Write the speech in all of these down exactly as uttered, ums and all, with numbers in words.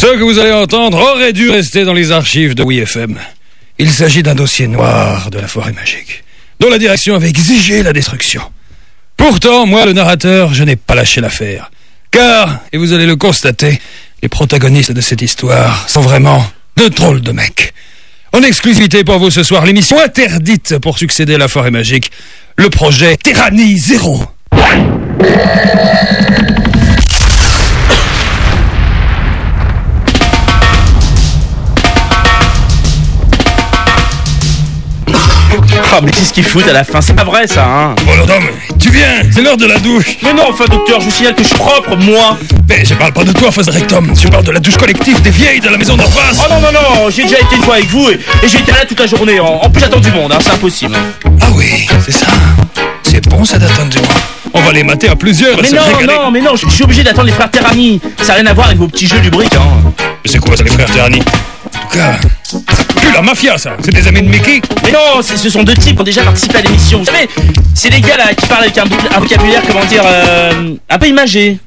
Ce que vous allez entendre aurait dû rester dans les archives de Oui F M. Il s'agit d'un dossier noir de la forêt magique, dont la direction avait exigé la destruction. Pourtant, moi, le narrateur, je n'ai pas lâché l'affaire. Car, et vous allez le constater, les protagonistes de cette histoire sont vraiment de drôles de mecs. En exclusivité pour vous ce soir, l'émission interdite pour succéder à la forêt magique, le projet Terranie Zéro. Oh mais qu'est-ce qu'ils foutent à la fin, c'est pas vrai ça hein. Bon non, mais tu viens, c'est l'heure de la douche. Mais non enfin docteur, je vous signale que je suis propre moi. Mais je parle pas de toi face rectum, je parle de la douche collective des vieilles de la maison d'en face. Oh non non non, j'ai déjà été une fois avec vous et, et j'ai été là toute la journée, en, en plus j'attends du monde hein, c'est impossible. Ah oui, c'est ça. C'est bon ça d'attendre du monde. On va les mater à plusieurs. Mais non non mais non, je suis obligé d'attendre les frères Terrani. Ça n'a rien à voir avec vos petits jeux lubriques hein. Mais c'est quoi ça les frères Terrani? En tout cas, ça pue la mafia ça, c'est des amis de Mickey. Mais non, ce sont deux types qui ont déjà participé à l'émission. Vous savez, c'est les gars là qui parlent avec un, un vocabulaire, comment dire, euh, un peu imagé.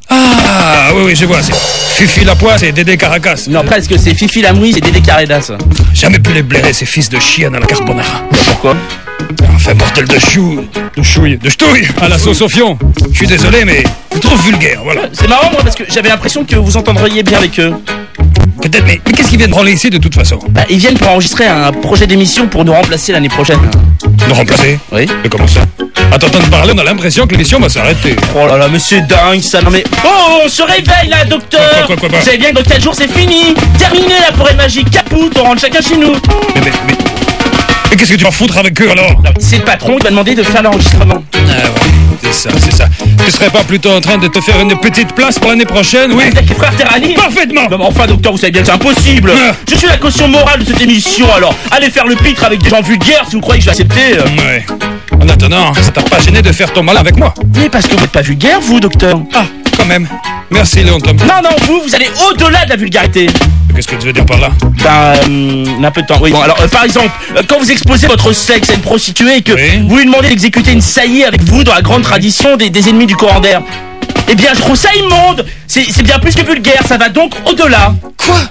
Ah oui oui je vois, c'est Fifi Lapoisse et Dédé Caracas. Non presque, c'est Fifi Lamouille et Dédé Carredas. Jamais pu les blairer ces fils de chienne à la carbonara. Pourquoi? Enfin mortel de chou, de chouille, de ch'touille à la sauce au fion. Je suis désolé mais je trouve vulgaire, voilà. C'est marrant moi parce que j'avais l'impression que vous entendriez bien avec eux. Peut-être, mais, mais qu'est-ce qu'ils viennent branler ici de toute façon? Bah ils viennent pour enregistrer un projet d'émission pour nous remplacer l'année prochaine. Nous remplacer? Oui. Mais comment ça? À t'entendre parler, on a l'impression que l'émission va s'arrêter. Oh là là, mais c'est dingue ça, non mais... Oh, on se réveille là, docteur. Quoi, quoi, quoi, quoi, Vous savez bien que dans quatre jours c'est fini. Terminé la forêt magique, capoute, on rentre chacun chez nous. Mais, mais, mais... Mais qu'est-ce que tu vas foutre avec eux alors? C'est le patron qui m'a demandé de faire l'enregistrement. Ah ouais, c'est ça, c'est ça. Tu serais pas plutôt en train de te faire une petite place pour l'année prochaine, oui? Avec les frères Terrani? Parfaitement. Non mais enfin docteur, vous savez bien que c'est impossible. Ah. Je suis la caution morale de cette émission, alors allez faire le pitre avec des gens vulgaires si vous croyez que je vais accepter. Ouais. En attendant, ça t'a pas gêné de faire ton malin avec moi? Mais parce que vous n'êtes pas vulgaire, vous, docteur. Ah, quand même. Merci, Léon Tom. Non, non, vous, vous allez au-delà de la vulgarité. Qu'est-ce que tu veux dire par là? Ben, euh, un peu de temps. Oui, bon, alors, euh, par exemple, euh, quand vous exposez votre sexe à une prostituée et que oui. vous lui demandez d'exécuter une saillie avec vous dans la grande tradition des, des ennemis du courant d'air, eh bien, je trouve ça immonde. C'est, c'est bien plus que vulgaire, ça va donc au-delà. Quoi?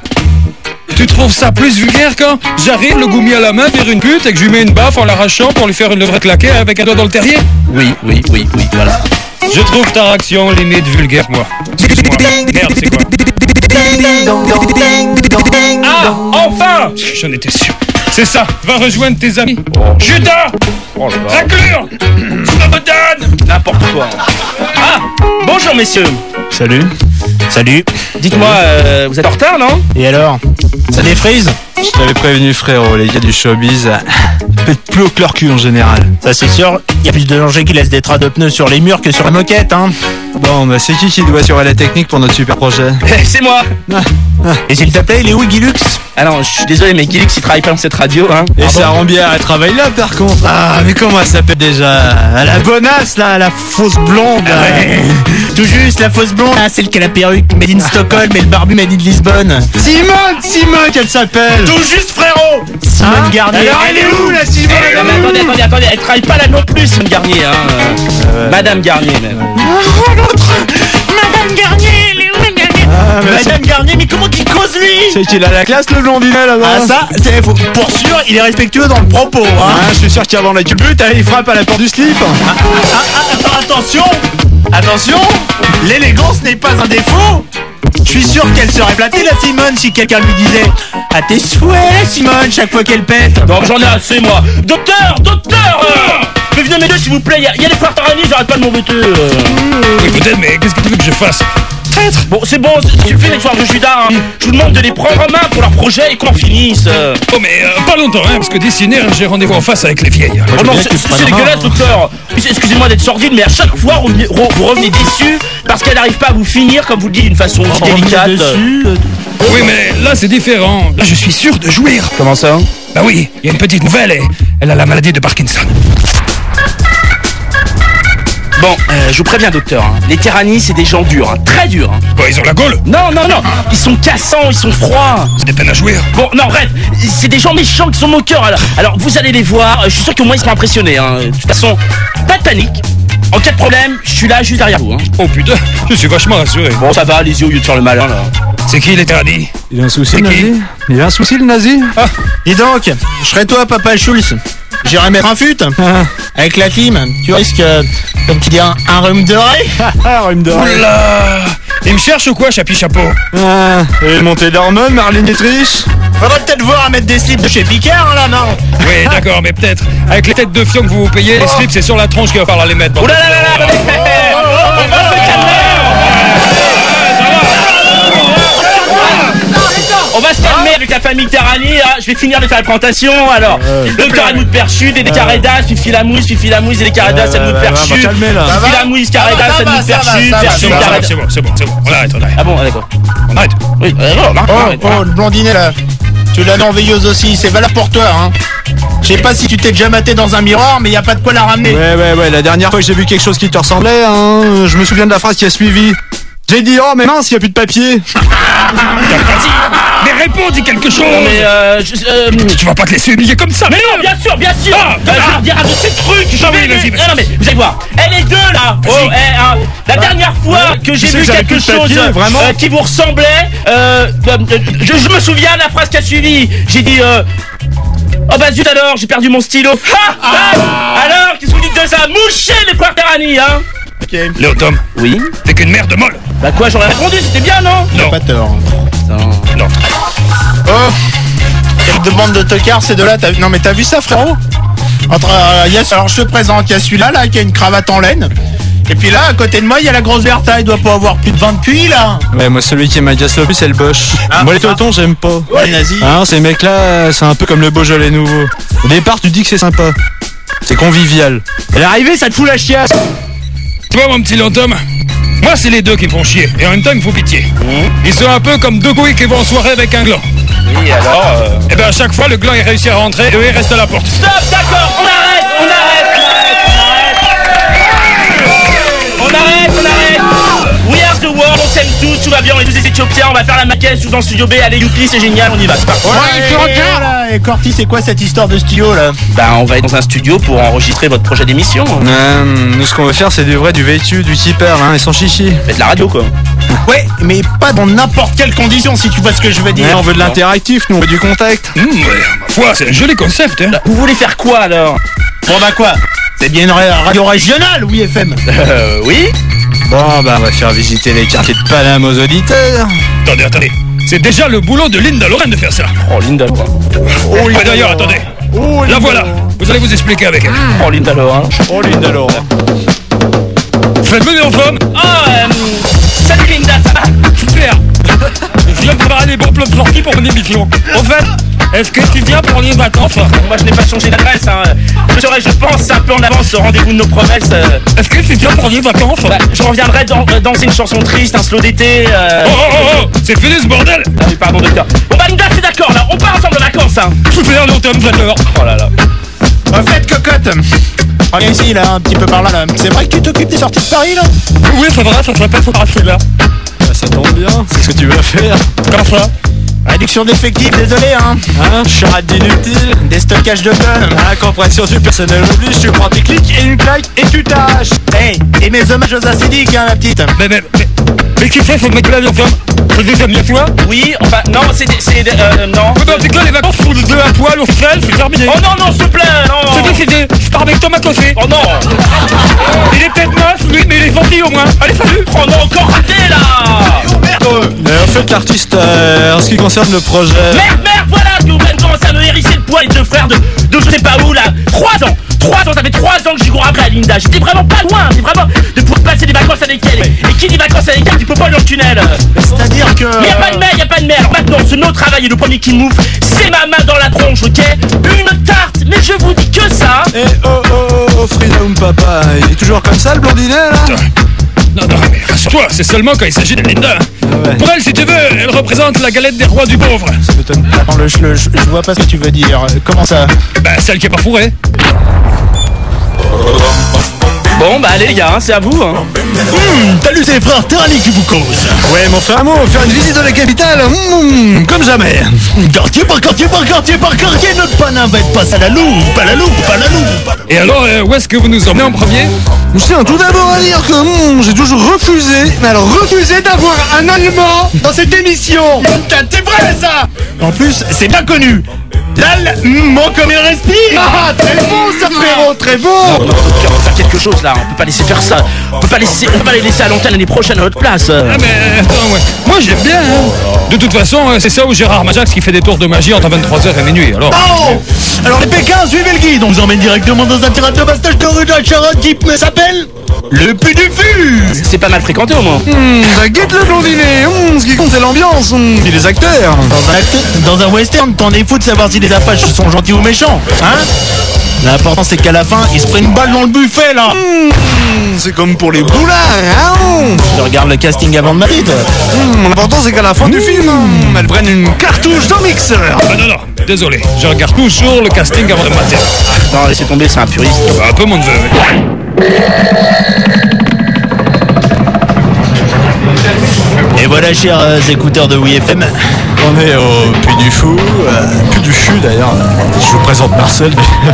Tu trouves ça plus vulgaire quand j'arrive le goumi à la main vers une pute et que je lui mets une baffe en l'arrachant pour lui faire une levrette claquée avec un doigt dans le terrier? Oui, oui, oui, oui, voilà. Je trouve ta réaction limite vulgaire, moi. Excuse-moi. Merde, c'est quoi? Ah, enfin! J'en étais sûr. C'est ça, va rejoindre tes amis. Oh. Judas! Oh là là. Raclure! Slobodan! N'importe quoi. Ah, bonjour messieurs. Salut. Salut. Dites-moi, euh, vous êtes en retard, non? Et alors? Ça défrise? Je t'avais prévenu frérot, les gars du showbiz pètent plus au que leur cul en général. Ça c'est sûr, il y a plus de danger qui laissent des traces de pneus sur les murs que sur la moquette, hein. Bon, bah c'est qui qui doit assurer la technique pour notre super projet? C'est moi. Et s'il te plaît, il est où Guilux? Ah non, je suis désolé, mais Guilux il travaille pas dans cette radio, hein. Et Pardon. ça rend bien, elle travaille là par contre. Ah, mais comment elle s'appelle déjà? La bonasse là, la fausse blonde. Ah ouais. Tout juste, la fausse blonde, ah, celle qui a la perruque made in Stockholm et le barbu made in Lisbonne. Simone, Simone qu'elle s'appelle. Tout juste frérot. Simone Hein? Garnier. Alors elle est où la Simone? Eh, non, mais attendez, attendez, attendez, elle travaille pas là non plus, Simone Garnier, hein. Euh, Madame Garnier, même. Madame Garnier, elle est où Madame Garnier? Ah, mais Madame Garnier, mais comment qu'il cause lui? c'est qu'il a la classe le blondinet là-bas. Ah ça, c'est faut- pour sûr, il est respectueux dans le propos, hein. Ah, je suis sûr qu'avant la culbute, il frappe à la porte du slip. Ah, ah, ah, attention, attention, l'élégance n'est pas un défaut. Je suis sûr qu'elle serait flattée la Simone si quelqu'un lui disait à tes souhaits Simone chaque fois qu'elle pète. Non, j'en ai assez, moi. Docteur, docteur euh, mais venez mes deux, s'il vous plaît, il y, y a les frères Tarani, j'arrête pas de m'embêter. Euh. Oui, peut-être, mais qu'est-ce que tu veux que je fasse? Traître! Bon, c'est bon, il suffit d'être de Judas, hein. Je vous demande de les prendre en main pour leur projet et qu'on finisse. euh. Oh, mais euh, pas longtemps, hein, parce que d'ici une heure, j'ai rendez-vous en face avec les vieilles. Oh non, c'est, c'est dégueulasse, docteur. Excusez-moi d'être sordide, mais à chaque fois, vous, re- vous revenez déçus parce qu'elle n'arrive pas à vous finir, comme vous le dites, d'une façon Oh, délicate. dessus. Oui, mais là, c'est différent. Là, je suis sûr de jouir. Comment ça? Bah oui, il y a une petite nouvelle et elle a la maladie de Parkinson. Bon, euh, je vous préviens, docteur, hein. Les Terrani, c'est des gens durs, hein, très durs. Hein. Quoi, ils ont la gaule? Non, non, non, ils sont cassants, ils sont froids. C'est des peines à jouir. Bon, non, bref, c'est des gens méchants qui sont moqueurs. Alors, alors vous allez les voir, je suis sûr qu'au moins ils seront impressionnés. Hein. De toute façon, pas de panique. en cas de problème, je suis là juste derrière vous. Hein. Oh putain, je suis vachement rassuré. Bon, ça va, allez-y au lieu de faire le malin là. C'est qui l'Eterni? Il a un souci, C'est le qui nazi Il a un souci, le nazi Ah, Dis donc, je serais toi, Papa Schulz. J'irais mettre un fut Ah, avec la team. Tu risques, euh, comme tu dis, un, un rhume de raie. ah, rhume de raie. oula. Il me cherche ou quoi, Chapi Chapeau? Ah, et montée d'hormones, Marlène Dietrich. Faudrait peut-être voir à mettre des slips de chez Picard, là, non? Oui, d'accord, mais peut-être. Avec les têtes de fion que vous vous payez, les slips, c'est sur la tronche qu'il va falloir les mettre. Oh là là là là, attendez. On va se calmer. On va se calmer avec la famille Terrani, hein. Je vais finir de faire la présentation. Alors, le carré de mousse perchute et des carédas, Fifi la mousse, Fifi la mousse et des carédas, ça de mousse perchute. va calmer, là. Fifi la mousse, carédas, ça de mousse perchute, ça va, perchute, C'est bon, carédas. c'est bon, c'est bon, c'est bon. On arrête, on arrête. Ah bon, d'accord. On arrête. Oui, d'accord, Marc, Oh, arrête. oh, le blondinet, là. Tu l'as merveilleuse aussi, c'est valable pour toi, hein. Je sais pas si tu t'es déjà maté dans un miroir, mais y a pas de quoi la ramener. Ouais, ouais, ouais, la dernière fois que j'ai vu quelque chose qui te ressemblait, hein, je me souviens de la phrase qui a suivi. J'ai dit, oh, mais mince, il n'y a plus de papier. Vas-y, mais réponds, dis quelque chose. Non mais euh, je, euh, Tu vas pas te laisser humilier comme ça. mais non, bien sûr, bien sûr. Ah, Euh, je vais ah. leur dire un de ces trucs. Je Ah vais oui, les- vas-y, vas-y. Non, non, mais vous allez voir. Elle est deux là. Oh, Vas-y. eh, hein, la dernière fois que j'ai Tu sais vu que j'avais quelque plus de chose papier, vraiment euh, qui vous ressemblait, euh, euh, je, je me souviens de la phrase qui a suivi. J'ai dit. Euh, Oh bah zut alors, j'ai perdu mon stylo. Ha, ha. Alors, qu'est-ce que vous dites de ça? Mouchez les frères Terrani, hein. Ok, Léo Tom, Oui. t'es qu'une merde molle. Bah quoi, j'aurais répondu, c'était bien, non? Non, pas tort. non. Oh, quelle demande de tocard ces deux-là. T'as- Non mais t'as vu ça, frérot? Entre, euh, y a, alors je te présente, il y a celui-là là qui a une cravate en laine. Et puis là, à côté de moi, il y a la grosse Bertha, il doit pas avoir plus de vingt depuis là. Ouais, moi, celui qui m'agace le plus, c'est le Bosch. Ah, moi, les ça. totons, j'aime pas. Ouais, nazi. Hein, ces mecs-là, c'est un peu comme le Beaujolais nouveau. Au départ, tu dis que c'est sympa. C'est convivial. Et l'arrivée, ça te fout la chiasse. Tu vois, mon petit Léo Tom, moi, c'est les deux qui me font chier. Et en même temps, ils me font pitié. Ils sont un peu comme deux couilles qui vont en soirée avec un gland. Oui, alors. Euh... Et ben, à chaque fois, le gland, il réussit à rentrer et eux, ils restent à la porte. Stop, d'accord, on arrête, on arrête, on arrête, on arrête, on arrête, on arrête. We are the world, on s'aime tous, tout va bien, on est tous des Éthiopiens, on va faire la maquette tous dans le studio B, allez youpi, c'est génial, on y va, c'est parti. Ouais, et, voilà, et Corty, c'est quoi cette histoire de stylo là? Bah on va être dans un studio pour enregistrer votre projet d'émission. Euh, nous, ce qu'on veut faire, c'est du vrai, du vêtu, du keeper, hein, et sans chichi. Faites la radio quoi. Ouais, mais pas dans n'importe quelle condition, si tu vois ce que je veux dire. Ouais, on veut de l'interactif, nous, on veut du contact. Hum, ouais, ma foi, c'est un joli concept, hein. Vous voulez faire quoi alors? Bon bah quoi? C'est bien une ra- radio régionale, oui F M. Euh oui. Bon, bah, on va faire visiter les quartiers de Paname aux auditeurs. Attendez, attendez. C'est déjà le boulot de Linda Lorraine de faire ça. Oh Linda quoi. Oh, d'ailleurs, attendez. La voilà. Vous allez vous expliquer avec elle. Oh Linda Laurent. Oh, Linda Laurent. Faites-le, Léo Tom. Oh euh, salut Linda, ça va? Super. Je viens de préparer les bons plans de sortie pour mon émission. En fait, est-ce que tu viens pour les vacances? Moi je n'ai pas changé d'adresse hein. Je serai je pense un peu en avance au rendez-vous de nos promesses. euh. Est-ce que tu viens pour les vacances? Bah, je reviendrai dans, euh, danser une chanson triste, un slow d'été. Euh... Oh, oh, oh, oh, c'est fini ce bordel. Ah oui, pardon docteur. Bon bah Linda c'est d'accord là, on part ensemble en vacances hein. Super, Léo Tom, j'adore. Oh là là. En fait, cocotte, reviens ici là, un petit peu par là là. C'est vrai que tu t'occupes des sorties de Paris là? Oui, c'est vrai, ça s'appelle photographier là. Bah, ça tombe bien, c'est ce que tu vas faire. Comment ça? Réduction d'effectifs, désolé hein. Hein, charade d'inutile. Des stockages de tonnes. Ah, compression du personnel oblige, tu prends tes clics et une claque et tu tâches. Hey, et mes hommages aux acidiques hein, la petite. Mais, mais, mais, mais qui c'est ce mec-là, Léo Tom? C'est des amis à toi? Oui, enfin non, c'est des- c'est des- euh, non. Ouais, bah, c'est quoi les vacances pour les deux à poil au sel, c'est terminé. Oh non non s'il te plaît, non. C'est décidé, je pars avec Thomas Cossé. Oh non. Il est peut-être moche, lui, mais il est gentil au moins. Allez, salut. Oh non, encore raté là. Mais en fait, l'artiste, euh, en ce qui concerne le projet. Merde, merde, voilà, que vous commencez à me hérisser le poids, les deux frères de, de je sais pas où là. Trois ans, trois ans, ça fait trois ans que je cours après à Linda. J'étais vraiment pas loin, c'est vraiment de pouvoir passer des vacances avec elle. Et qui dit vacances avec elle, tu peux pas aller dans le tunnel. C'est-à-dire que. Mais y a pas de mer, y a pas de mer. Alors maintenant, ce notre travail est le premier qui m'ouvre, c'est ma main dans la tronche, ok? Une tarte, mais je vous dis que ça. Eh oh oh oh, Freedom Papa, il est toujours comme ça le blondinet là? Non, non, mais rassure-toi, c'est seulement quand il s'agit de Linda. ouais. Pour elle, si tu veux, elle représente la galette des rois du pauvre. Ça m'étonne pas. Attends, le, le- je, je vois pas ce que tu veux dire. Comment ça? Bah, celle qui est pas fourrée. Bon bah allez les gars, hein, c'est à vous. Hein. Hum, salut, c'est les frères Terrani qui vous causent. Ouais, mon frère, moi, faire une visite de la capitale, mmh, comme jamais. Quartier par quartier par quartier par quartier, notre panin va être passé à la loupe, pas la loupe, pas la loupe. Et alors, euh, où est-ce que vous nous emmenez en premier? Je tiens tout d'abord à dire que mmh, j'ai toujours refusé, mais alors refusé d'avoir un Allemand dans cette émission. C'est vrai ça. En plus, c'est bien connu. L'allemand comme il respire. Ah, très bon, ça, frérot, très bon. On va faire quelque chose là, on peut pas laisser faire ça. On peut pas laisser, on peut pas les laisser à l'antenne l'année prochaine à notre place. Ah mais attends, ouais. Moi j'aime bien, hein. De toute façon, euh, c'est ça où Gérard Majax qui fait des tours de magie entre vingt-trois heures et minuit, alors. Oh. Alors les Pékins, suivez le guide. On vous emmène directement dans un pirate de bastage de rue de la Charente qui s'appelle le Puy du Fût. C'est pas mal fréquenté au moins. Mmh, bah, guette le blondinet. Mmh, ce qui compte, c'est l'ambiance. Mmh, et les acteurs. Dans un, acte- dans un western, t'en es fou de savoir si les Apaches sont gentils ou méchants, hein. L'important c'est qu'à la fin, ils se prennent une balle dans le buffet là. Mmh, c'est comme pour les boulards, hein. Tu regardes le casting avant de mater, toi. Mmh, l'important, c'est qu'à la fin du film, mmh, elles prennent une cartouche dans le mixeur. Ah non, non, désolé, je regarde toujours le casting avant de mater. Non, laissez tomber, c'est un puriste. Un peu mon neveu, oui. Et voilà, chers euh, écouteurs de W F M. On est au Puy du Fou, euh, Puy du Fût d'ailleurs. Je vous présente Marcel.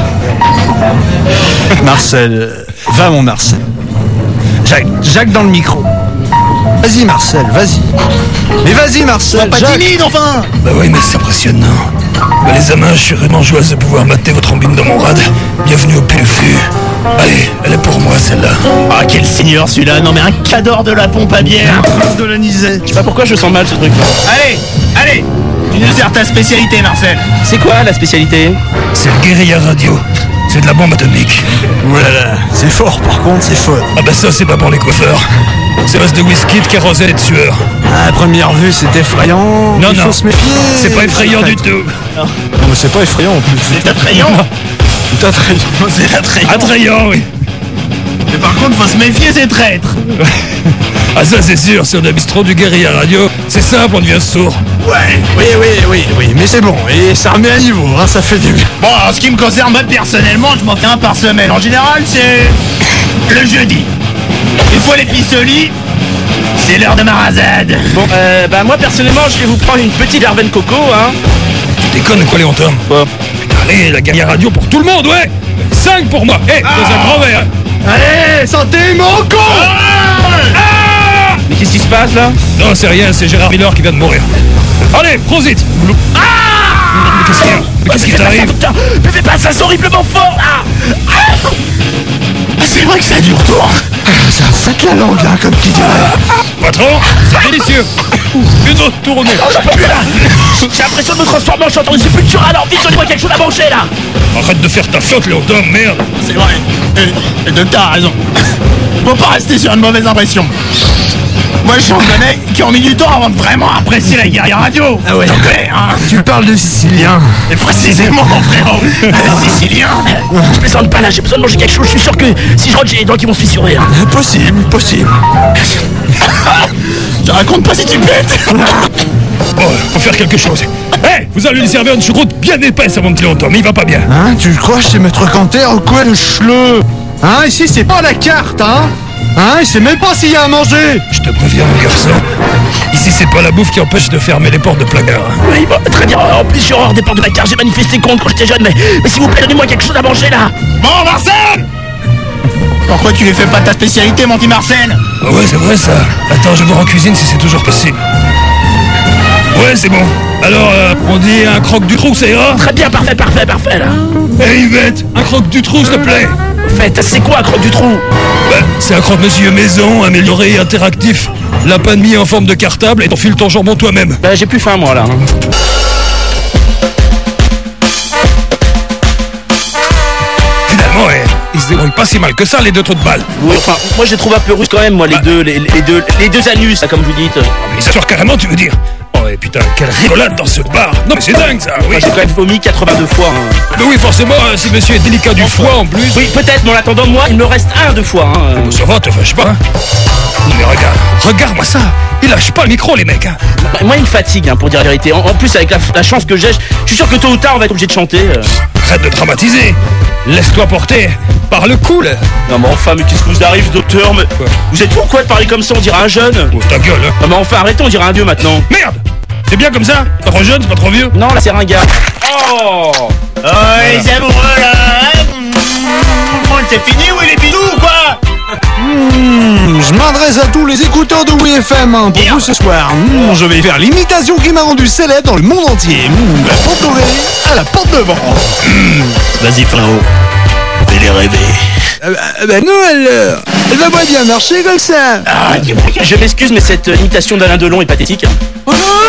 Marcel, euh, va mon Marcel. Jacques, Jacques dans le micro. Vas-y Marcel, vas-y. Mais vas-y Marcel, Pas Jacques. timide enfin. Bah oui, mais c'est impressionnant. Bah les amants, je suis vraiment joyeuse de pouvoir mater votre embine dans mon rad. Bienvenue au Puy du Fût. Allez, elle est pour moi celle-là. Ah, quel seigneur celui-là. Non mais un cador de la pompe à bière. Prince de la Nisette. Je sais pas pourquoi je sens mal ce truc là. Allez, allez. Tu nous sers ta spécialité, Marcel. C'est quoi la spécialité? C'est le guérilla radio. C'est de la bombe atomique. Voilà, c'est fort par contre, c'est fort. Ah bah ça, c'est pas pour les coiffeurs. C'est base de whisky, de kérosène et de sueur. À première vue, c'est effrayant. Non, Il non, faut se méfier. c'est pas effrayant du tout. Non, mais c'est pas effrayant en plus. C'est attrayant. C'est attrayant. C'est attrayant. Attrayant, oui. Mais par contre, faut se méfier, c'est traître. Ah ça, c'est sûr, si on abuse trop du guérilla radio, c'est simple, on devient sourd. Ouais. Oui, oui, oui, oui, mais c'est bon. Et ça remet à niveau, hein, ça fait du bien. Bon, en ce qui me concerne, moi personnellement, je m'en fais un par semaine. En général, c'est le jeudi. Une fois les pistes au lit, c'est l'heure de ma rasade. Bon, euh, bah moi personnellement, je vais vous prendre une petite verveine coco, hein. Tu déconnes ou quoi, Léon Tom? Quoi? Putain, allez, la guérilla radio pour tout le monde, ouais. cinq pour moi. Eh, dans un grand verre. Allez, santé, mon con. Ah Mais qu'est-ce qui se passe là? Non, c'est rien, c'est Gérard Miller qui vient de mourir. Allez, prosit. Ah Mais qu'est-ce qu'il y a? Mais qu'est-ce qui t'arrive? Putain, mais fais pas ça, c'est horriblement fort là. Ah, c'est vrai que ça dure tour. Ça fête la langue, hein, comme qui dirait. Patron, c'est délicieux. Une autre tournée. J'en peux plus là. J'ai l'impression de me transformer en chanteur de sépulture, alors vite, donnez-moi quelque chose à manger là. Arrête de faire ta flotte, Léon Tom, merde. C'est vrai. Et, et de t'as raison. Faut pas rester sur une mauvaise impression. Moi, j'en connais qui ont mis du temps avant de vraiment apprécier la guérilla radio. Ah ouais. T'en connais, hein. Tu parles de Sicilien. Et précisément, frérot. Le Sicilien. Je plaisante pas là, j'ai besoin de manger quelque chose, je suis sûr que si je rentre, j'ai les dents qui vont se fissurer. Hein. Possible, possible. Je raconte pas si tu pètes. Bon, faut faire quelque chose. Hé, vous allez lui servir une choucroute bien épaisse à mon petit Léon Tom, il va pas bien. Hein, tu crois chez Maître Canter ou quoi, le chleu? Hein, ici, c'est pas la carte, hein. Hein, il sait même pas s'il y a à manger. Je te préviens, mon garçon. Ici, c'est pas la bouffe qui empêche de fermer les portes de placard. Oui, bon, très bien, en plus j'ai horreur des portes de placard, j'ai manifesté contre quand j'étais jeune, mais, mais s'il vous plaît, donnez-moi quelque chose à manger là. Bon, Marcel. Pourquoi tu les fais pas ta spécialité, mon petit Marcel? Ah ouais, c'est vrai ça. Attends, je vais voir en cuisine si c'est toujours possible. Ouais, c'est bon. Alors, euh, on dit un croque du trou, ça ira? Très bien, parfait, parfait, parfait là. Hé, Yvette, un croque du trou, s'il te plaît. En fait, c'est quoi un croque du trou? Bah, c'est un croque-monsieur maison, amélioré et interactif. Lapin de mie en forme de cartable et t'enfiles ton jambon toi-même. Bah j'ai plus faim moi là. Finalement, eh, ils se débrouillent pas si mal que ça, les deux trous de balle. Oui, enfin, moi je les trouve un peu russes quand même, moi les Bah. deux, les, les deux, les deux anus, là, comme vous dites. Mais ça sort carrément, tu veux dire? Oh, et putain, quelle rigolade dans ce bar. Non mais c'est dingue ça, oui. Moi, j'ai quand même vomi quatre-vingt-deux fois. Hein. Mais oui, forcément, hein, si monsieur est délicat du foie en plus. Oui, peut-être, mais en attendant, moi, il me reste un deux fois. Hein. Oh, ça va, te fâche pas. Hein. Non mais regarde, regarde-moi ça. Il lâche pas le micro, les mecs. Hein. Bah, moi, il me fatigue, hein, pour dire la vérité. En, en plus, avec la, la chance que j'ai, je suis sûr que tôt ou tard, on va être obligé de chanter. Euh. Arrête de dramatiser. Laisse-toi porter par le cool. Non mais enfin, mais qu'est-ce qui vous arrive, docteur? Mais... Quoi? Vous êtes fou quoi de parler comme ça? On dirait un jeune. Oh, ta gueule, hein. Non mais enfin, arrêtez, on dirait un vieux maintenant. Merde. C'est bien comme ça? Pas trop jeune, c'est pas trop vieux? Non, là, c'est ringard. Oh Oh, les amoureux là, hein. C'est fini ou les bidous ou quoi? Mmh, je m'adresse à tous les écouteurs de W F M hein, pour vous ce soir. Mmh, je vais faire l'imitation qui m'a rendu célèbre dans le monde entier. Mmh, la porte d'oreille à la porte devant. Mmh. Vas-y frérot, fais-les rêver. Euh, bah, bah non alors, elle va pas bien marcher comme ça. ah, Je m'excuse, mais cette euh, imitation d'Alain Delon est pathétique. Oh,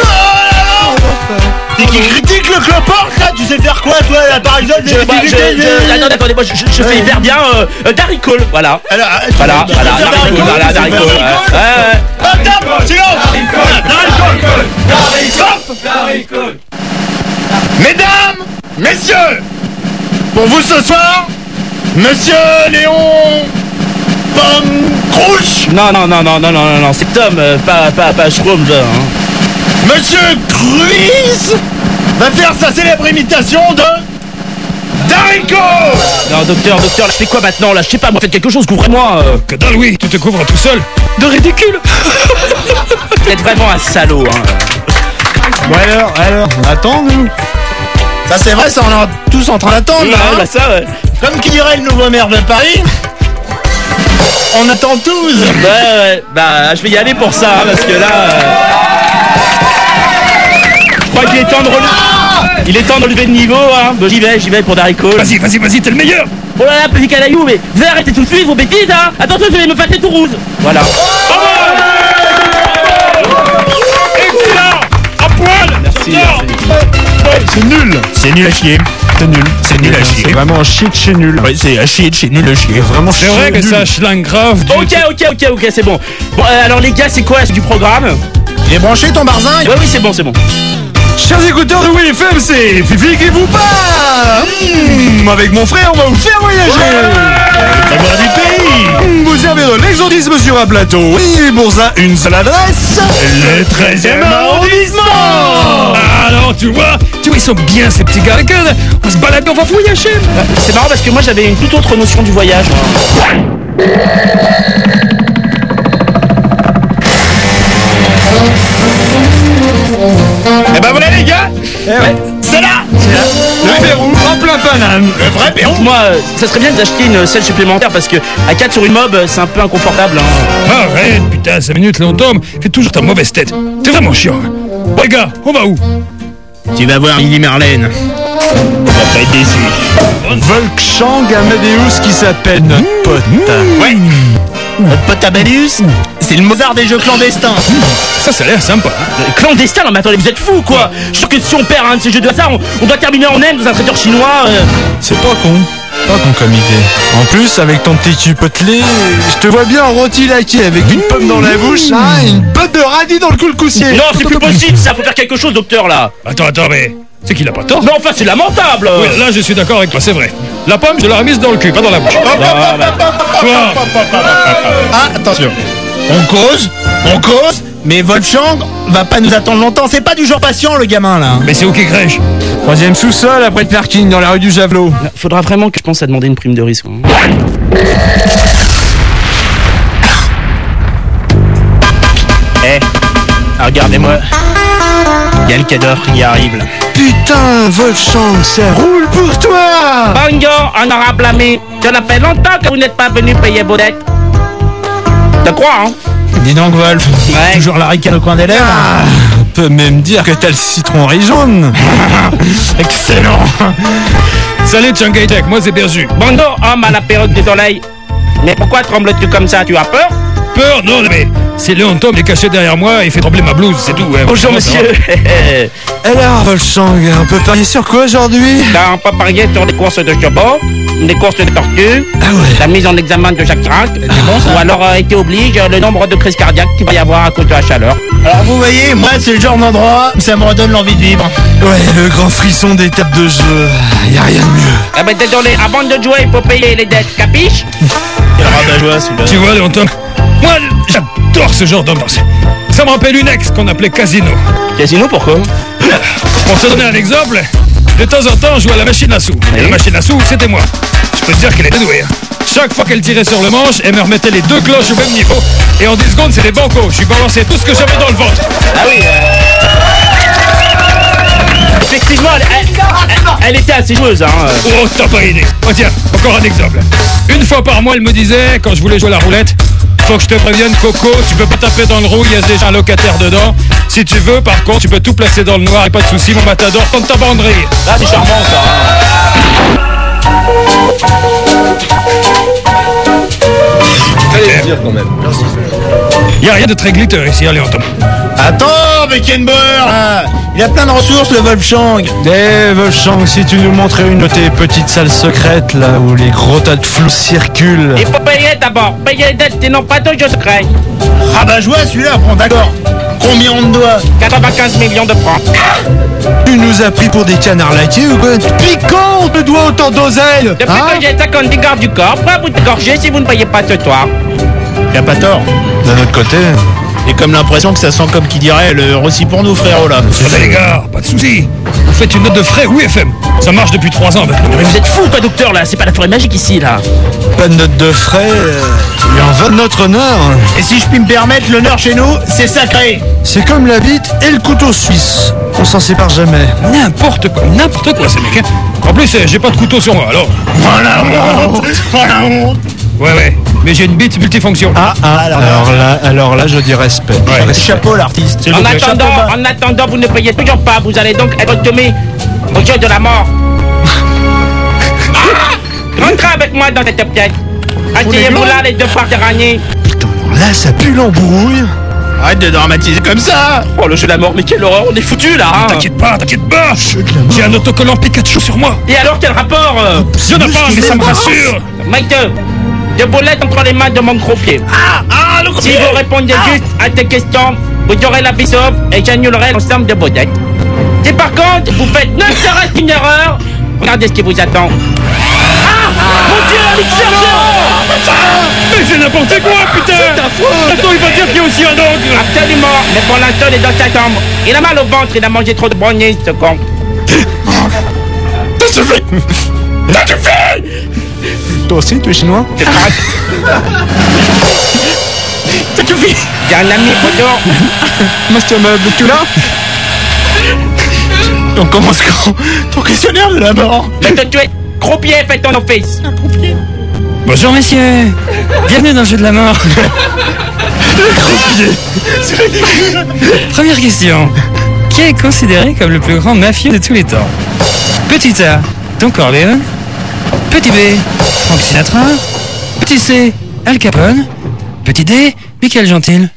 c'est qui critique le clopard là? Tu sais faire quoi toi là par exemple? Je, moi, je, je, attendez, attendez, moi je, je, je fais hyper bien euh, euh, Darry Cole, voilà. Alors, Voilà, voilà, Darry Cole, voilà, Darry Cole. Ouais, ouais. Attends, silence! Darry Cole. Mesdames, messieurs, pour vous ce soir, Monsieur Léon Pomme Crouche, Non, non, non, non, non, non, non, non, c'est Tom, euh, pas, pas, pas Schrum, là. Hein. Monsieur Cruise va faire sa célèbre imitation de Darry Cole. Non, docteur, docteur, là, je fais quoi maintenant? Là, je sais pas, moi, faites quelque chose, couvrez-moi. Euh. Que dalle, oui, tu te couvres tout seul. De ridicule. Vous êtes vraiment un salaud, hein. Bon alors, alors, on attend nous. Ça c'est vrai, ça on est tous en train d'attendre Ouais, là, hein. bah ça, ouais. Comme qui dirait le nouveau maire de Paris, on attend tous. Ouais, ouais, bah, je vais y aller pour ça, hein, parce que là... Euh... Je crois qu'il est temps de relever... Il est temps de relever de niveau, hein. Bon, j'y vais, j'y vais pour Darry Cole. Vas-y, vas-y, vas-y, t'es le meilleur. Oh là là, petit canaillou, mais vous arrêtez tout de suite vos bêtises, hein. Attention, je vais me fâcher tout rouge. Voilà. Excellent. À poil. Merci, merci. C'est nul. C'est nul à chier. C'est nul. C'est nul à C'est chier. vraiment un shit de chez nul. Ouais, c'est à chier de chez nul à chier. Vraiment C'est vrai que ça schlingue grave. du- Ok, ok, ok, ok, c'est bon. Bon, euh, alors les gars, c'est quoi, c'est du programme? Il est branché ton barzin? Ouais, oui, c'est bon, c'est bon. Chers écouteurs de W F M, c'est Fifi qui vous parle. Mmh, avec mon frère, on va vous faire voyager. Savoir du pays. Mmh, vous servez de l'exotisme sur un plateau. Oui, pour ça, une seule adresse. Le treizième arrondissement. Ah, alors, tu vois, tu vois, ils sont bien ces petits gars. Regarde, on se balade, on va voyager. C'est marrant parce que moi j'avais une toute autre notion du voyage. Et ben voilà les gars, c'est là. Le Pérou, en plein banane. Le vrai Pérou. Moi, euh, ça serait bien que d'acheter une selle supplémentaire parce que à quatre sur une mob, euh, c'est un peu inconfortable. Hein. Arrête, putain, cinq minutes, là on tombe. Fais toujours ta mauvaise tête. T'es vraiment chiant. Bon, les gars, on va où? Tu vas voir Lily Marlène. Tu vas pas être déçu. Volkshang Amadeus qui s'appelle notre pote. Ouais. Notre pote Amadeus, c'est le Mozart des jeux clandestins. Ça, ça a l'air sympa. Euh, Clandestin, non mais attendez, vous êtes fous quoi? Je suis sûr que si on perd un de ces jeux de hasard, on, on doit terminer en M dans un traiteur chinois. euh. C'est pas con. Pas con comme idée. En plus, avec ton petit cul potelé, je te vois bien en rôti laqué avec une pomme dans la bouche, hein, et une botte de radis dans le cou le coussier. Non, c'est plus possible, ça faut faire quelque chose, docteur là. Attends, attends, mais c'est qu'il a pas tort. Non, enfin, c'est lamentable. Oui, là, je suis d'accord avec toi, c'est vrai. La pomme, je l'aurais mise dans le cul, pas dans la bouche. Ah, bah, Toi, Ah, attention. On cause, on cause, mais Wolfgang va pas nous attendre longtemps. C'est pas du genre patient le gamin là. mais c'est où qui crèche? Troisième sous-sol après le parking dans la rue du Javelot. faudra vraiment que je pense à demander une prime de risque. Hein. Eh, regardez-moi. Il y a le cador qui arrive là. Putain, Wolfgang, ça roule pour toi. Bonjour, honorable ami. Ça fait longtemps que vous n'êtes pas venu payer vos dettes. De quoi, hein? Dis donc Wolf, Ouais. toujours la ricane au coin des lèvres. Ah, on peut même dire que t'as le citron riz jaune. Excellent. Salut, Shanghai Tech, moi c'est Berzu. Bonjour, homme à la perruque du soleil. Mais pourquoi trembles-tu comme ça? Tu as peur? peur. Non, mais c'est Léon Tom, il est caché derrière moi et il fait trembler ma blouse, c'est tout. Ouais. Bonjour monsieur. Alors, Wolfgang, on peut parier sur quoi aujourd'hui? Ben, on peut parier sur des courses de chevaux, des courses de tortues, Ah ouais. la mise en examen de Jacques Chirac, ou alors, euh, été oblige, le nombre de crises cardiaques qu'il va y avoir à cause de la chaleur. Alors vous voyez, moi c'est le genre d'endroit où ça me redonne l'envie de vivre. Ouais, le grand frisson des tables de jeu. Y a rien de mieux. Ah ben désolé, avant de jouer, il faut payer les dettes, capiche? Quel rabat-joie celui-là. Tu vois, Léon Tom, moi, j'adore ce genre d'ambiance. Ça me rappelle une ex qu'on appelait Casino. Casino, pourquoi? Pour te donner un exemple, de temps en temps, on jouait à la machine à sous. Et la machine à sous, c'était moi. Je peux te dire qu'elle était douée. Hein. Chaque fois qu'elle tirait sur le manche, elle me remettait les deux cloches au même niveau. Et en dix secondes, c'était banco. Je lui balançais tout ce que j'avais dans le ventre. Ah oui, euh... Effectivement, elle, elle, elle- elle était assez joueuse, hein. Oh, t'as pas idée. Oh tiens, encore un exemple. Une fois par mois, elle me disait, quand je voulais jouer à la roulette, faut que je te prévienne, Coco, tu peux pas taper dans le roux, il y a déjà un locataire dedans. Si tu veux, par contre, tu peux tout placer dans le noir, et pas de soucis, mon matador, tente ta banderie. Là, c'est charmant, ça. Il y a rien de très glitter ici, allez, on tombe. Attends, Beckenbauer là. Il a plein de ressources le Wolfgang. Eh, Wolfgang, si tu nous montrais une de tes petites salles secrètes, là, où les gros tas de flous circulent. Il faut payer d'abord, payer les dettes, sinon pas de jeu secret. Rabat-joie celui-là, bon d'accord. Combien on te doit? quatre-vingt-quinze millions de francs. Tu nous as pris pour des canards laqués ou quoi? Piquant, on te doit autant d'oseille. Depuis Hein? que j'ai cinquante gardes du corps, prêt à vous dégorger si vous ne payez pas ce soir. Il a pas tort. D'un autre côté, J'ai comme l'impression que ça sent comme qui dirait le récit pour nous frérot là. Attendez les gars, pas de soucis. Vous faites une note de frais W F M. Ça marche depuis trois ans avec nous. Mais vous êtes fous, quoi, docteur, là? C'est pas la forêt magique ici, là. pas de note de frais, euh, il en va de notre honneur. Et si je puis me permettre, l'honneur chez nous, c'est sacré. C'est comme la bite et le couteau suisse. On s'en sépare jamais. N'importe quoi, n'importe quoi ces mecs. Hein. En plus, euh, j'ai pas de couteau sur moi, alors. Voilà honte. Voilà honte. Ouais, ouais. Mais j'ai une bite multifonction. Ah, ah, alors là, alors là, je dis respect. Ouais. Respect. Chapeau l'artiste. En attendant, en attendant, vous ne payez toujours pas. Vous allez donc être soumis au jeu de la mort. Rentrez avec moi dans cette pièce. Asseyez-vous là, les deux frères d'Iranier. Putain, alors là, ça pue l'embrouille. Arrête de dramatiser comme ça. Oh, le jeu de la mort, mais quelle horreur, on est foutus, là, hein. T'inquiète pas, t'inquiète pas. J'ai un autocollant Pikachu sur moi. Et alors, quel rapport euh Y'en a pas, mais ça me rassure. Mike, deux boulettes entre les mains de mon croupier. Ah, ah, le Si vous répondez juste à ces questions, vous aurez la vie sauve et j'annulerai l'ensemble de vos dettes. Si par contre, vous faites ne serait-ce qu'une erreur, regardez ce qui vous attend. Ah, mon Dieu, Alex Sergent! Mais c'est n'importe quoi, putain. C'est ta faute. Attends, il va dire qu'il y a aussi un ogre. Absolument, mais pour l'instant, il est dans sa chambre. Il a mal au ventre, il a mangé trop de brownies, ce con. Ça suffit. Ça suffit. Toi aussi, tu es chinois? Ça suffit. J'ai un ami photo. Monsieur Meuble, tu là? On commence quand? Ton questionnaire de la mort. Je te tuer. Croupier, fais ton office. Bonjour messieurs. Bienvenue dans le jeu de la mort. Première question. Qui est considéré comme le plus grand mafieux de tous les temps? Petit A, Don Corleone. Petit B, Frank Sinatra. Petit C, Al Capone. Petit D, Michael Gentil.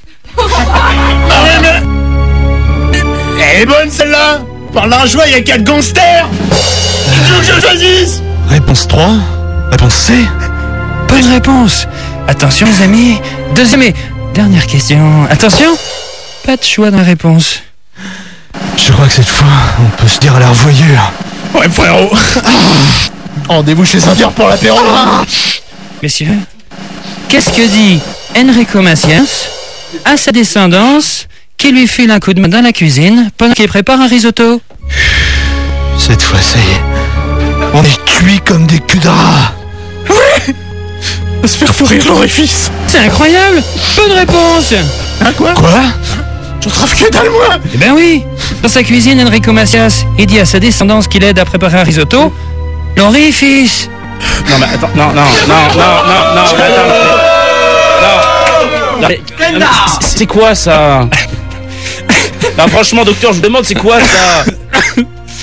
Elle est bonne celle-là. Par d'un choix, il y a quatre gangsters. Tu veux que je choisisse? Réponse trois. Réponse C. Bonne réponse. Attention les amis. Deuxième et dernière question. Attention. Pas de choix dans la réponse. Je crois que cette fois, on peut se dire à la revoyure. Ouais frérot. Rendez-vous chez Saint-Pierre pour l'apéro. Messieurs, qu'est-ce que dit Enrico Macias à sa descendance qui lui file un coup de main dans la cuisine pendant qu'il prépare un risotto? Cette fois, ça y est. On est cuits comme des culs de rat. On va se faire fourrir l'orifice. C'est incroyable. Bonne réponse. Hein quoi? Quoi? Je trouve que dalle moi. Eh ben oui. Dans sa cuisine, Enrico Macias, il dit à sa descendance qu'il aide à préparer un risotto. L'orifice. Non, mais attends, non, non, non, non, non, non, mais attends. Non. Non, mais- non, mais c'est- c'est quoi ça? Non, franchement, docteur, je vous demande, c'est quoi ça?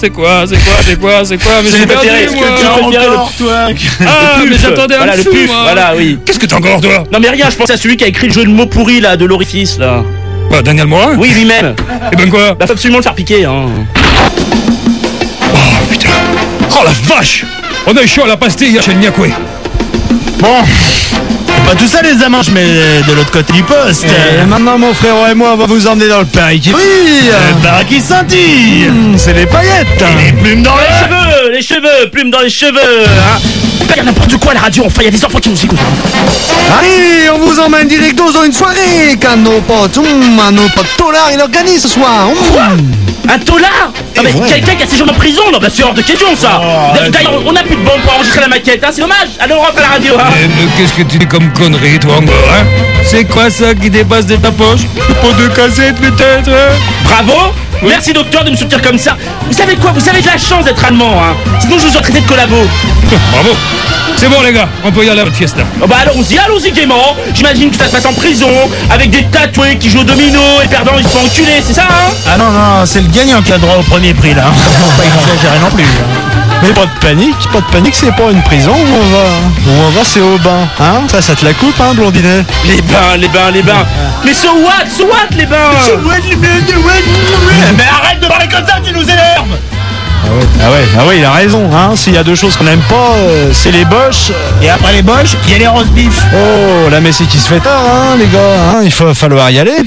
C'est quoi, c'est quoi, c'est quoi, c'est quoi? Mais C'est j'ai le perdu, préféré, moi. est-ce que tu as préféré le- Encore, toi. Ah, mais j'attendais un Voilà, le fou, puf, moi. voilà, oui. Qu'est-ce que t'as encore, toi? Non mais rien, je pense à celui qui a écrit le jeu de mots pourri là, de l'orifice là. Bah, Daniel Morin? Oui, lui-même. Eh ben quoi? Bah faut absolument le faire piquer, hein. Oh, putain. Oh, la vache. On a eu chaud à la pastille chez le Niakoué. Bon, pas tout ça les amants, je mets de l'autre côté du poste. Et maintenant, mon frère et moi, on va vous emmener dans le Paris qui brille. Le bar qui scintille. Hum, c'est les paillettes. Les plumes dans Les les cheveux. cheveux, les cheveux, plumes dans les cheveux, hein. Pas dire n'importe quoi à la radio, enfin il y a des enfants qui nous écoutent. Hein. Allez, on vous emmène directement dans une soirée qu'un de nos potes, hum, un de nos potes Tollard, il organise ce soir. Hum. Un tolard. Non mais ouais. quelqu'un qui a séjourné en prison, non bah c'est hors de question ça. Oh, D'ailleurs on n'a plus de bon pour enregistrer la maquette, hein, c'est dommage. Allez on rentre à la radio, hein. Eh, mais qu'est-ce que tu dis comme connerie, toi, encore, hein? C'est quoi ça qui dépasse de ta poche? Le pot de cassette, peut-être, hein? Bravo. Merci docteur de me soutenir comme ça. Vous savez quoi, vous avez de la chance d'être allemand, hein. Sinon je vous aurais traité de collabo. Bravo. C'est bon, les gars, on peut y aller à votre fiesta. Oh bah allons-y, allons-y gaiement. J'imagine que ça se passe en prison, avec des tatoués qui jouent au domino et perdants ils se font enculer, c'est ça, hein? Ah non, non, c'est le gagnant qui a droit au premier prix là. Faut pas exagérer non plus. Mais pas de panique, pas de panique, c'est pas une prison où on va. Où on va, c'est au bain. Hein? Ça, ça te la coupe, hein, blondinet? Les bains, les bains, les bains. Mais so what, so what les bains? Mais arrête de parler comme ça, tu nous énerves. Ah ouais, ah ouais, il a raison, hein. S'il y a deux choses qu'on n'aime pas, euh, c'est les boches. Et après les boches, il y a les roast beef. Oh, la messie qui se fait tard, hein, les gars, hein. Il va falloir y aller.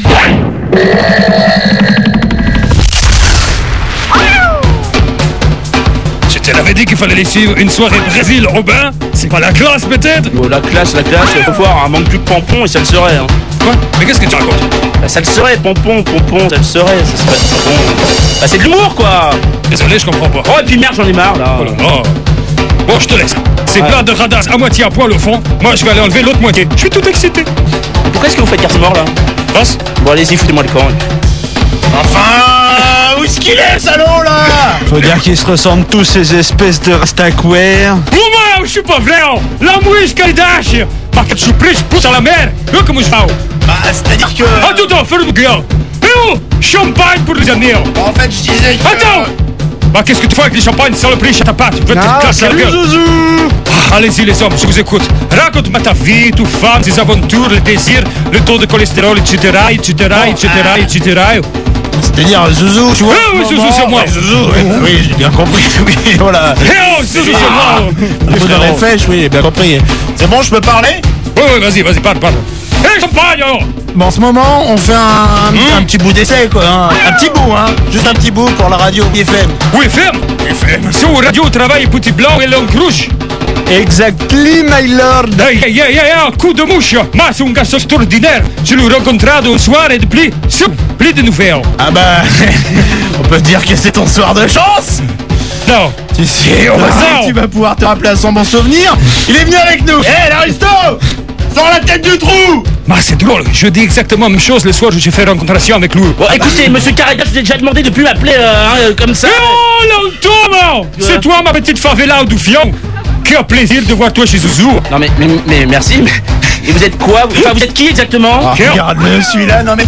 Je te l'avais dit qu'il fallait les suivre une soirée Brésil au bain. C'est pas la classe, peut-être? Oh, la classe, la classe, il faut voir, un manque plus de pompons et ça le serait, hein. Quoi? Mais qu'est-ce que tu racontes? Bah, ça le serait, pompon, pompon, ça le serait, ça serait du pompon. Bah c'est de l'humour quoi. Désolé, je comprends pas. Oh et puis merde, j'en ai marre là. Oh là là. Bon, je te laisse. C'est Ouais. plein de radasses à moitié à poil au fond. Moi, je vais aller enlever l'autre moitié. Je suis tout excité. Pourquoi est-ce que vous faites garce mort là? Passe. Bon allez-y, foutez-moi le camp. Enfin, où est-ce qu'il est, salaud là? Faut dire qu'ils se ressemblent tous, ces espèces de rastaquaires. Uma, je suis pas vrai. La mouche Kardashian. Par que je prie, je pousse à la mer. Là, comment je fais? Bah, c'est-à-dire que. Attends, fais le gars. Et oh, champagne pour les amis. En fait, je disais que. Attends. Bah, qu'est-ce que tu fais avec les champagnes sans le prix, ta patte? Je vais te Ah, casser la salut gueule. Zouzou. Ah, allez-y les hommes, je vous écoute. Raconte-moi ta vie, ta femme, tes aventures, les désirs, le taux de cholestérol, et cetera, et cetera, et cetera, et cetera. C'est-à-dire Zouzou, tu vois. Ah oui, Zouzou, c'est moi. Ouais, Zouzou, oui, bah oui, j'ai bien compris. Oui, voilà. Eh oh, Zouzou, c'est moi. Vous dans les fèches, oui, j'ai bien compris. C'est bon, je peux parler? Oui, oui, vas-y, vas-y, parle, parle. Eh, champagne, alors. Bon, en ce moment, on fait un, un petit bout d'essai, quoi. Hein. Un petit bout, hein. Juste un petit bout pour la radio I F M. Oui, ferme. Ferme. C'est au radio travail petit blanc et l'oncle rouge. Exactly, my lord. Hey, hey, hey, hey, un coup de mouche. Moi, c'est un garçon extraordinaire. Je l'ai rencontré au soir et depuis, c'est plus de nouvelles. Ah bah, on peut dire que c'est ton soir de chance. Non. Tu sais, on va Non. tu vas pouvoir te rappeler à son bon souvenir. Il est venu avec nous. Hé, hey, l'aristo, sors la tête du trou. Bah, c'est drôle. Je dis exactement la même chose le soir où j'ai fait rencontration avec lui. Bon écoutez, monsieur Carrega, je vous ai déjà demandé de plus m'appeler euh, hein, comme ça. Oh, l'entour, c'est toi, ma petite favela du Fion. Quel plaisir de voir toi chez Zouzou. Non mais, mais, mais merci, mais... Et vous êtes quoi? Enfin vous êtes qui exactement? Ah, Tiens. regarde-le celui-là, non mais.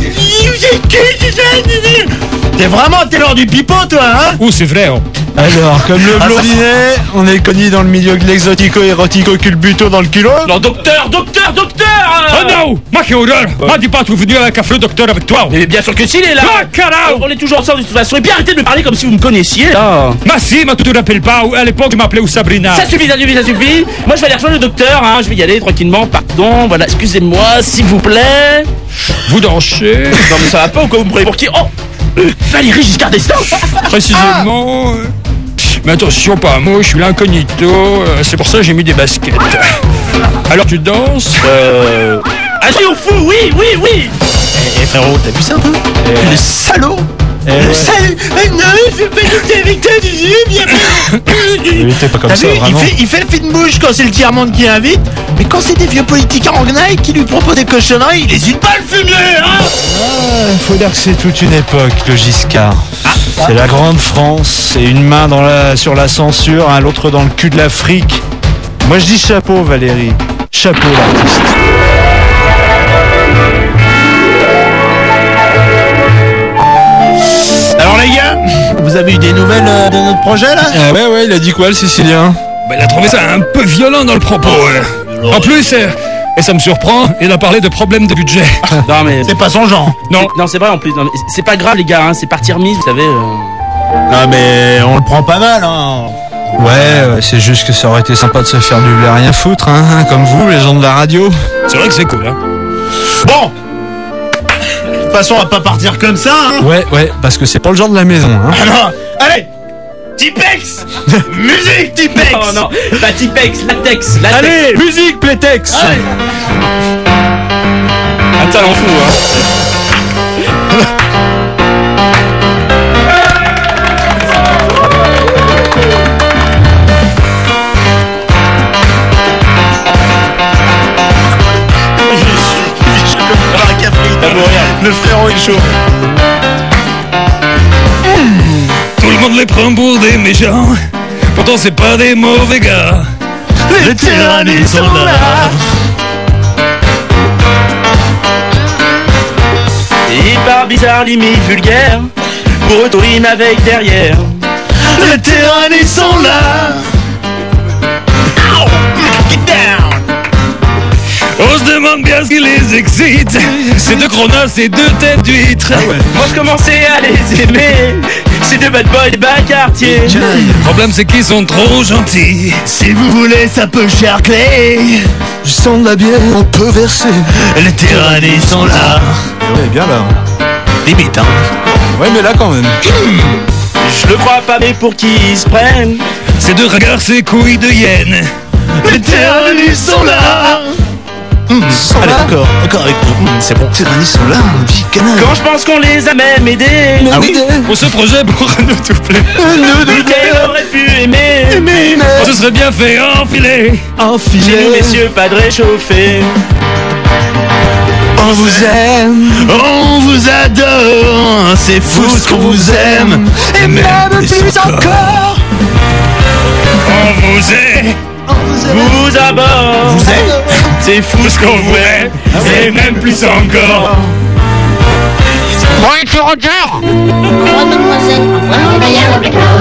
T'es vraiment Taylor du pipeau, toi, hein? Oh, c'est vrai. Oh. Alors, comme le Ah, ça- blondinet, on est connu dans le milieu de l'exotico-érotico-culbuto dans le culot. Non docteur, docteur, docteur euh. Oh non, ma quelle horreur. M'a dit pas que tu es venu avec un affreux docteur avec toi. Mais bien sûr que s'il est là. Ah, carao. On est toujours ensemble de toute façon. Et puis arrêtez de me parler comme si vous me connaissiez là. Ma si, mais tu te rappelles pas, à l'époque, tu m'appelais Sabrina. Ça suffit, ça suffit, ça suffit. Moi je vais aller rejoindre le docteur, hein. Je vais y aller tranquillement, pardon, voilà, excusez-moi, s'il vous plaît. Vous dansez. Non mais ça va pas ou quoi, vous me prenez pour qui? Oh euh, Valérie Giscard d'Estaing. Précisément. euh, Mais attention, pas à moi, je suis l'incognito. euh, C'est pour ça que j'ai mis des baskets. Alors tu danses? Euh... Ah je suis au fou, oui, oui, oui. Eh frérot, t'as vu ça un peu? Le salaud! Le salaud! Eh, non, je vais pas lutter avec toi, tu dis, bien Oui, t'es pas comme T'as ça, vu, il vraiment. fait, il fait le fine bouche quand c'est le tiers-monde qui invite, mais quand c'est des vieux politiques en gnaille qui lui proposent des cochonneries, il hésite pas à le fumer, hein! Ah, faut dire que c'est toute une époque, le Giscard. C'est la grande France, c'est une main dans la, sur la censure, hein, l'autre dans le cul de l'Afrique. Moi je dis chapeau, Valérie. Chapeau, l'artiste. Alors les gars, vous avez eu des nouvelles euh, de notre projet là? Ah ouais, ouais, il a dit quoi le Sicilien? Bah, il a trouvé ça un peu violent dans le propos. ouais. En plus, euh, et ça me surprend, il a parlé de problèmes de budget. Non mais C'est pas son genre. Non, non c'est vrai en plus. Non, mais c'est pas grave les gars, hein, c'est partie remise, vous savez. euh. Non mais on le prend pas mal hein. Ouais, ouais, c'est juste que ça aurait été sympa de se faire du lait rien foutre, hein, hein, comme vous, les gens de la radio. c'est vrai que c'est cool. Hein. Bon. De toute façon on va pas partir comme ça hein. Ouais, ouais, parce que c'est pas le genre de la maison, hein. Ah non. Allez Tipex. Musique Tipex. Oh non, pas Tipex, latex, latex. Allez, musique, Playtex. Allez. Un talent fou hein. Le frérot est chaud. Tout le monde les prend pour des méchants. Pourtant, c'est pas des mauvais gars. Les tyrannies sont là. Et par bizarre limite vulgaire, pour eux tout rime avec derrière. Les tyrannies sont là. Get down. On se demande bien ce qui les excite. Ces deux chronas, ces deux têtes d'huître. Moi je commençais à les aimer, ces deux bad boys des bas quartiers. Le problème, c'est qu'ils sont trop gentils. Si vous voulez, ça peut charcler. Du sang de la bière, on peut verser. Les tyrannies sont là. Ouais, bien là. Limite, hein. Ouais, mais là quand même. Je le crois pas mais pour qui ils se prennent. Ces deux regards, ces couilles de hyène. Les tyrannies sont là. Allez, encore, encore avec nous. Mmh, c'est bon. Les tyrannies sont là, vie canard. Quand je pense qu'on les a même aidés. Ah oui. Pour ce projet, pour nous doubler. Michael aurait pu aimer. On se serait bien fait enfiler. Chez nous messieurs, pas de réchauffé. On vous aime, on vous adore, c'est fou ce qu'on vous aime, et même plus encore. On vous est, Vous à bord. Vous êtes C'est fou ce qu'on vous aime. et même plus encore. Bonjour mademoiselle, envoie-moi d'ailleurs le blackout.